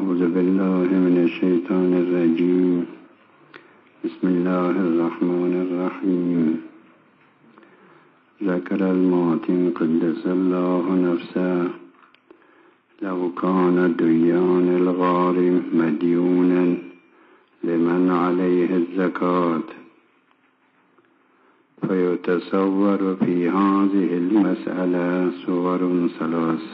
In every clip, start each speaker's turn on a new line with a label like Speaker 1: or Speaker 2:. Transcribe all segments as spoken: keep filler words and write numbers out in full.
Speaker 1: أعوذ بالله من الشيطان الرجيم. بسم الله الرحمن الرحيم. ذكر الماتن قدس الله نفسه لو كان ديان الغارم مديونا لمن عليه الزكاة، فيتصور في هذه المسألة صور ثلاث.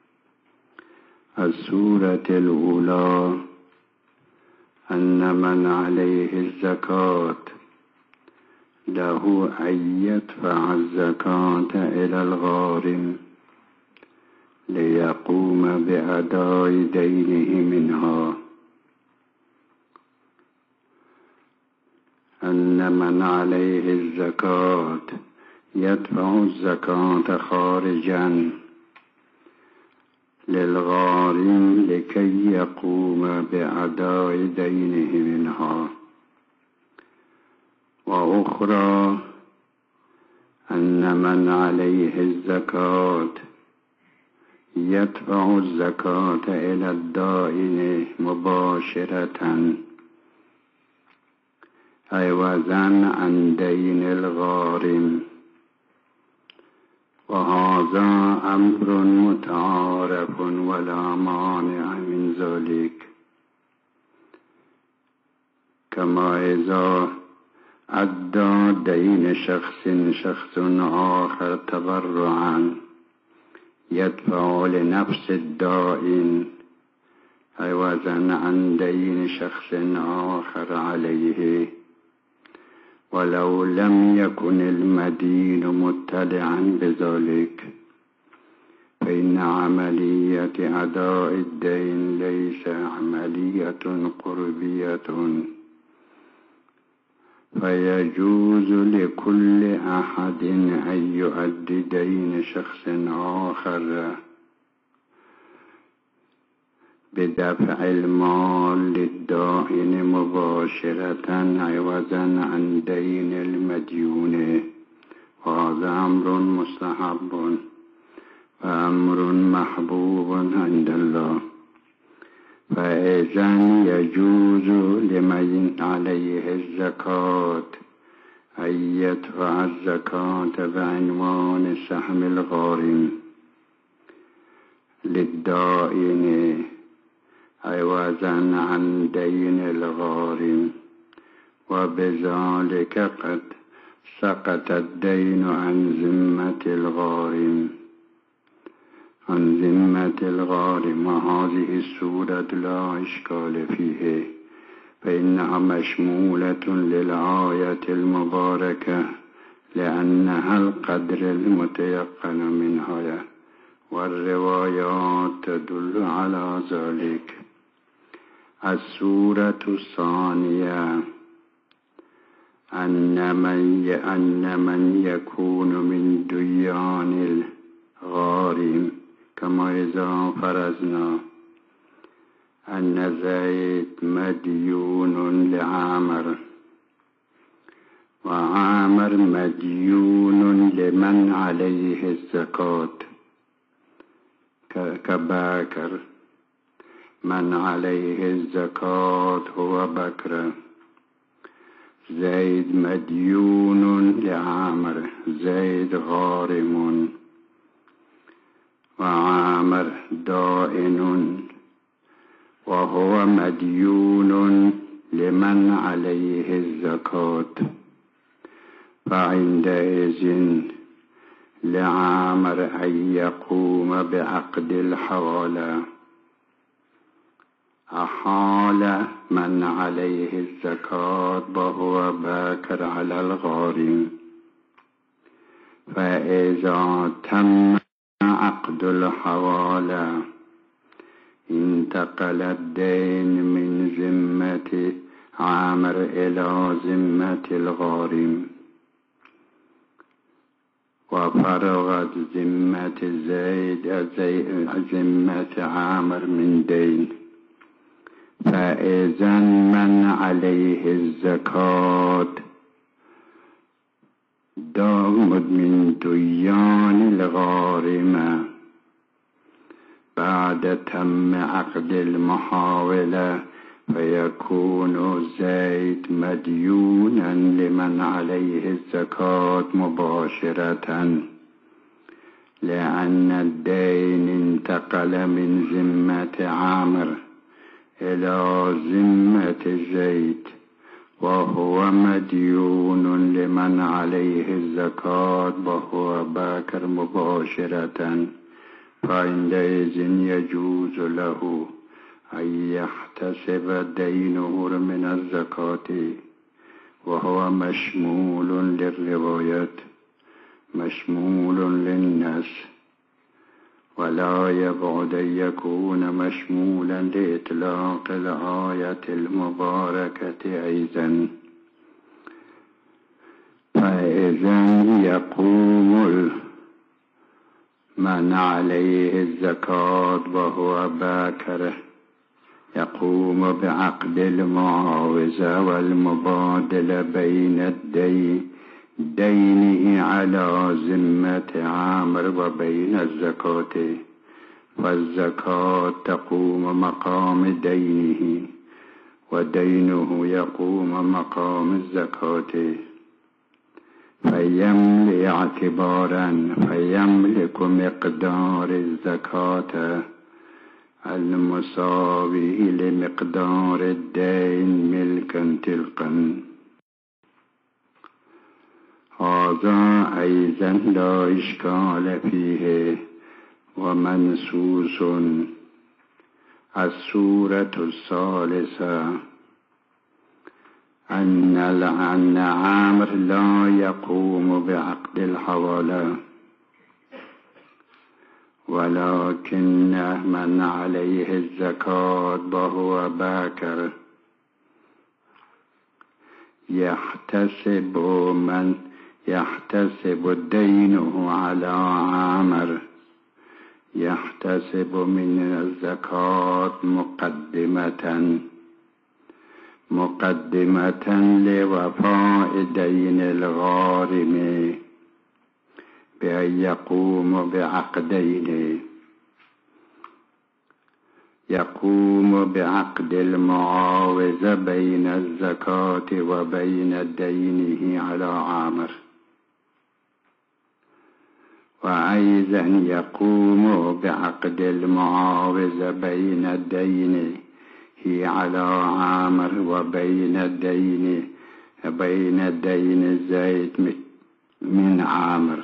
Speaker 1: الصورة الأولى أن من عليه الزكاة له أن يدفع الزكاة إلى الغارم ليقوم بأداء دينه منها، أن من عليه الزكاة يدفع الزكاة خارجا للغارم لكي يقوم بأداء دينه منها. وأخرى أن من عليه الزكاة يدفع الزكاة إلى الدائن مباشرة عوضا عن دين الغارم، وهذا أمر متعارف ولا مانع من ذلك، كما إذا أدى دين شخص شخص آخر تبرعا يدفع لنفس الدائن عوضا عن دين شخص آخر عليه، ولو لم يكن المدين مطلعا بذلك، فإن عملية أداء الدين ليس عملية قربية، فيجوز لكل أحد أن يؤدي دين شخص آخر بدفع المال للدائن مباشرة عوضا عن دين المديون، وهذا أمر مستحب وأمر محبوب عند الله. فإذا يجوز لمن عليه الزكاة أن يدفع الزكاة بعنوان سهم الغارم للدائن عوضا عن دين الغارم، وبذلك قد سقط الدين عن ذمة الغارم عن ذمة الغارم وهذه الصورة لا إشكال فيه، فإنها مشمولة للآية المباركة لأنها القدر المتيقن منها، والروايات تدل على ذلك. الصورة الثانية أن من أن من يكون من ديان الغارم، كما إذا فرضنا أن زيد مديون لعامر، وعامر مديون لمن عليه الزكاة كباكر، من عليه الزكاة هو بكر، زيد مديون لعامر، زيد غارم، وعامر دائن وهو مديون لمن عليه الزكاة، فعندئذ لعامر أن يقوم بعقد الحوالة، أحال من عليه الزكاة وهو باكر على الغارم، فإذا تم عقد الحوالة انتقل الدين من ذمة عامر إلى ذمة الغارم، وفرغت ذمة زيد ذمة عامر من دين، فإذا من عليه الزكاة دامد من ديان الغارمة بعد تم عقد المحاولة، فيكون زيد مديونا لمن عليه الزكاة مباشرة، لأن الدين انتقل من ذمة عامر إلى ذمة زيد، وهو مديون لمن عليه الزكاة وهو باكر مباشرة، فعندئذ يجوز له أن يحتسب دينه من الزكاة، وهو مشمول للروايات مشمول للناس، ولا يبعد أن يكون مشمولا لإطلاق الآية المباركة أيضا. فإذا يقوم من عليه الزكاة وهو باكر يقوم بعقد المعاوزة والمبادلة بين الدين دينه على ذمة عامر وبين الزكاة، فالزكاة تقوم مقام دينه ودينه يقوم مقام الزكاة، فيملك اعتبارا فيملك مقدار الزكاة المساوي لمقدار الدين ملكا تلقا. هذا أيضا لا إشكال فيه ومنصوص. السورة الثالثة أن أن عامر لا يقوم بعقد الحوالة، ولكن من عليه الزكاة وهو باكر يحتسب من يحتسب دينه على عامر، يحتسب من الزكاة مقدمة مقدمة لوفاء دين الغارم بأن يقوم بعقدين، يقوم بعقد المعاوزة بين الزكاة وبين دينه على عامر، وأيضا يقوم بعقد المعاوزة بين دينه على عامر وبين دين بين دين زيد من عامر.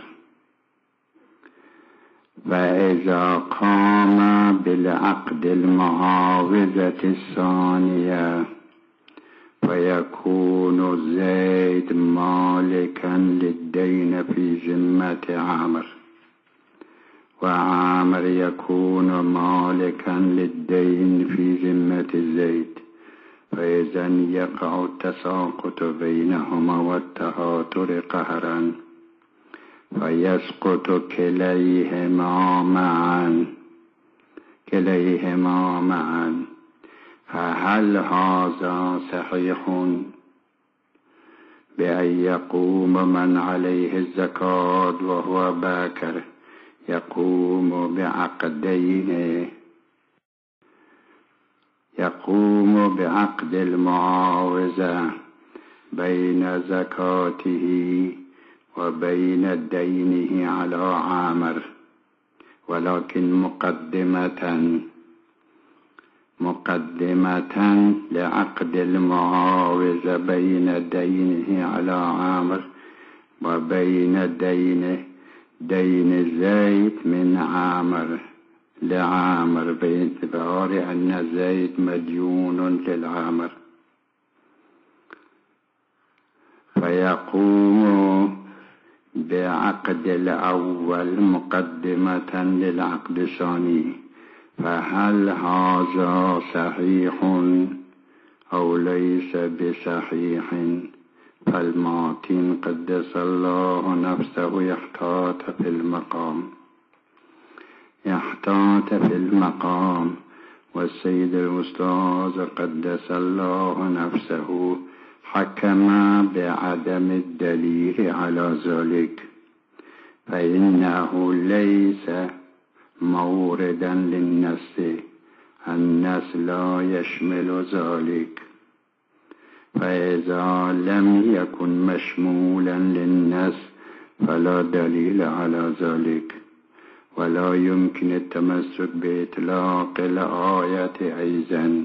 Speaker 1: فإذا قام بالعقد المعاوزة الثانية فيكون زيد مالكا للدين في ذمة عامر، وعامر يكون مالكا للدين في ذمة زيد، فإذا يقع التساقط بينهما والتهاتر قهرا، فيسقط كليهما معا كليهما معا. فهل هذا صحيح بأن يقوم من عليه الزكاة وهو باكر يقوم بعقدين، يقوم بعقد المعاوزة بين زكاته وبين دينه على عامر، ولكن مقدمة مقدمة لعقد المعاوزة بين دينه على عامر وبين دينه دين زيد من عامر لعامر، باعتبار أن زيد مديون للعامر، فيقوم بعقد الأول مقدمة للعقد الثاني. فهل هذا صحيح أو ليس بصحيح؟ فالمعتين قدس الله نفسه يحتاط في المقام يحتاط في المقام والسيد الأستاذ قدس الله نفسه حكم بعدم الدليل على ذلك، فإنه ليس موردا للنص النص لا يشمل ذلك، فإذا لم يكن مشمولا للنص فلا دليل على ذلك، ولا يمكن التمسك بإطلاق الآية أيضا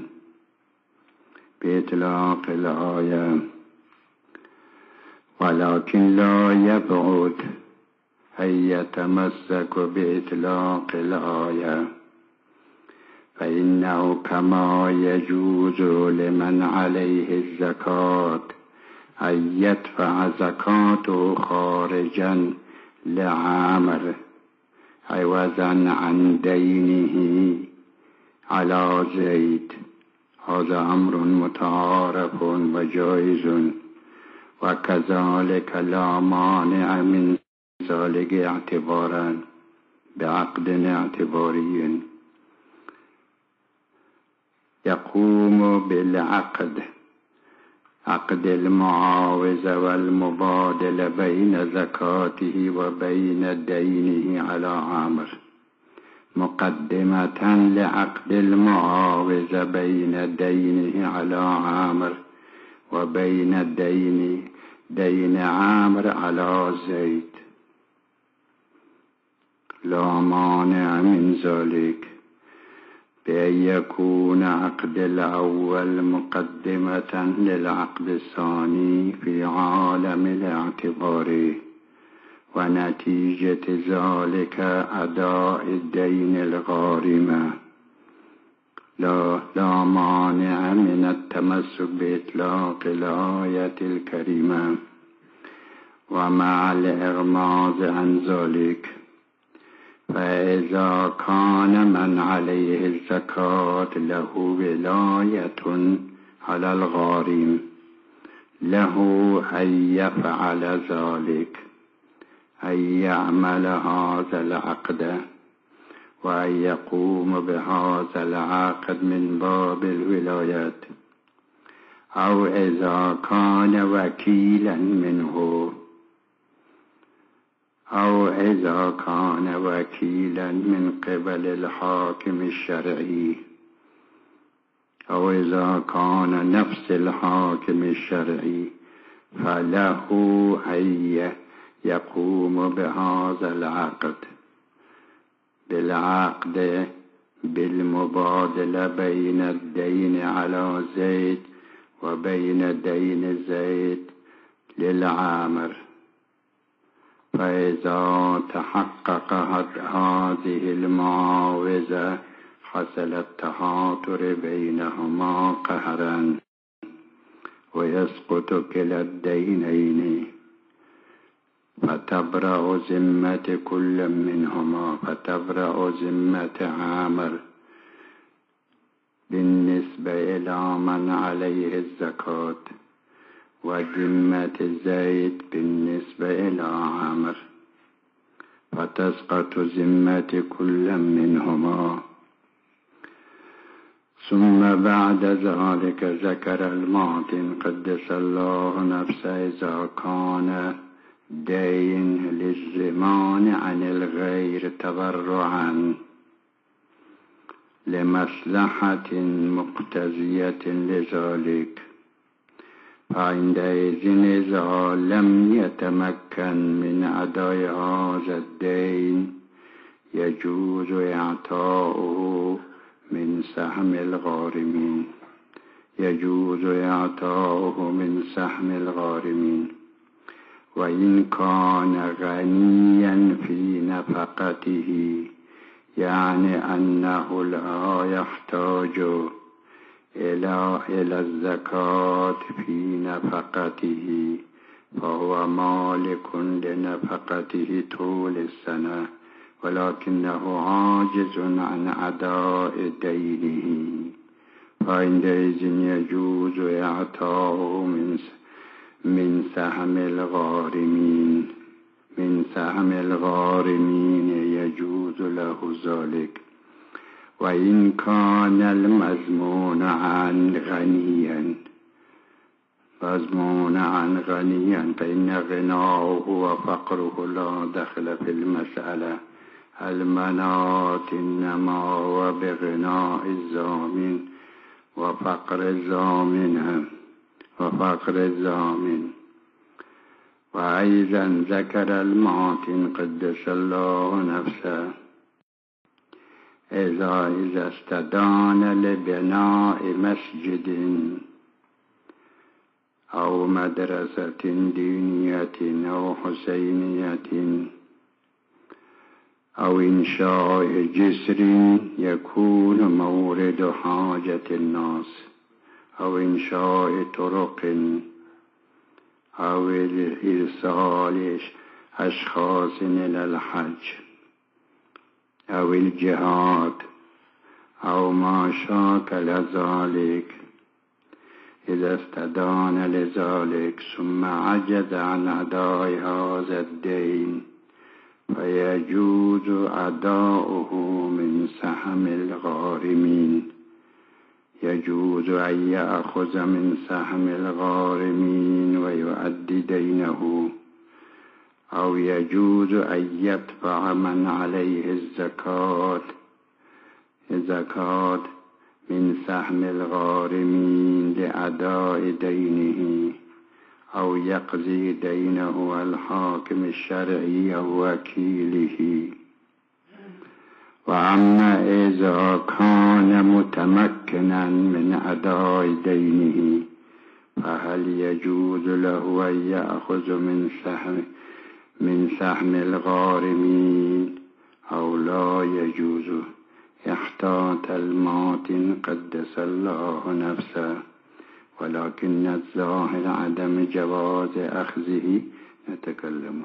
Speaker 1: بإطلاق الآية، ولكن لا يبعد أن يتمسك بإطلاق الآية، فإنه كما يجوز لمن عليه الزكاة أن يدفع زكاته خارجا لعامر عوضا عن دينه على زيد، هذا أمر متعارف وجائز، وكذلك لا مانع من ذلك اعتبارا بعقد اعتباري يقوم بالعقد، عقد المعاوضة والمبادلة بين زكاته وبين دينه على عامر، مقدمة لعقد المعاوضة بين دينه على عامر وبين دين دين عامر على زيد، لا مانع من ذلك بأن يكون عقد الأول مقدمة للعقد الثاني في عالم الاعتبار، ونتيجة ذلك أداء الدين الغارم، لا, لا مانع من التمسك بإطلاق الآية الكريمة، ومع الإغماض عن ذلك، فإذا كان من عليه الزكاة له ولاية على الغارم له أن يفعل ذلك، أن يعمل هذا العقد وأن يقوم بهذا العقد من باب الولايات، أو إذا كان وكيلا منه أو إذا كان وكيلا من قبل الحاكم الشرعي، أو إذا كان نفس الحاكم الشرعي فله أن يقوم بهذا العقد بالعقد بالمبادلة بين الدين على زيد وبين دين زيد للعامر، فإذا تحققت هذه المعاوضة حصل التهاتر بينهما قهرا، ويسقط كلا الدينين، فتبرأ ذمة كل منهما، فتبرأ ذمة عامر بالنسبة إلى من عليه الزكاة، وذمة زيد بالنسبة إلى عامر، فتسقط ذمة كل منهما. ثم بعد ذلك ذكر المعطن قدس الله نفسه إذا كان دين للزمان عن الغير تبرعا لمصلحة مقتضية لذلك، فعندئذ إذا لم يتمكن من أداء هذا الدين يجوز إعطاؤه من سهم الغارمين يجوز إعطاؤه من سهم الغارمين وإن كان غنيا في نفقته، يعني أنه لا يحتاج إلى إلى الزكاة في نفقته، فهو مالك لنفقته طول السنة، ولكنه عاجز عن أداء دينه، فعندئذ يجوز إعطاؤه من من سهم الغارمين من سهم الغارمين يجوز له ذلك. وإن كان المضمون عن غنيا مضمون عن غنيا فإن غناه وفقره لا دخل في المسألة، المناط إنما هو بغناء الزامن وفقر الزامن وفقر الزامن. وأيضا ذكر الماطن قدس الله نفسه إذا إذا استدان لبناء مسجد أو مدرسة دينية أو حسينية أو إنشاء جسر يكون مورد حاجة الناس أو إنشاء طرق أو إرسال أشخاص إلى الحج أو الجهاد أو ما شاكل ذلك، إذا استدان لذلك ثم عجز عن أداء هذا الدين فيجوز أداؤه من سهم الغارمين. يجوز أن يأخذ من سهم الغارمين ويؤدي دينه، أو يجوز أن يدفع من عليه الزكاة الزكاة من سهم الغارمين لأداء دينه، أو يقضي دينه الحاكم الشرعي أو وكيله. وأما إذا كان متمكنا من أداء دينه فهل يجوز له أن يأخذ من سهم من سهم الغارمين أو لا يجوز؟ احتاط الماطن قدس الله نفسه، ولكن الظاهر عدم جواز أخذه. نتكلم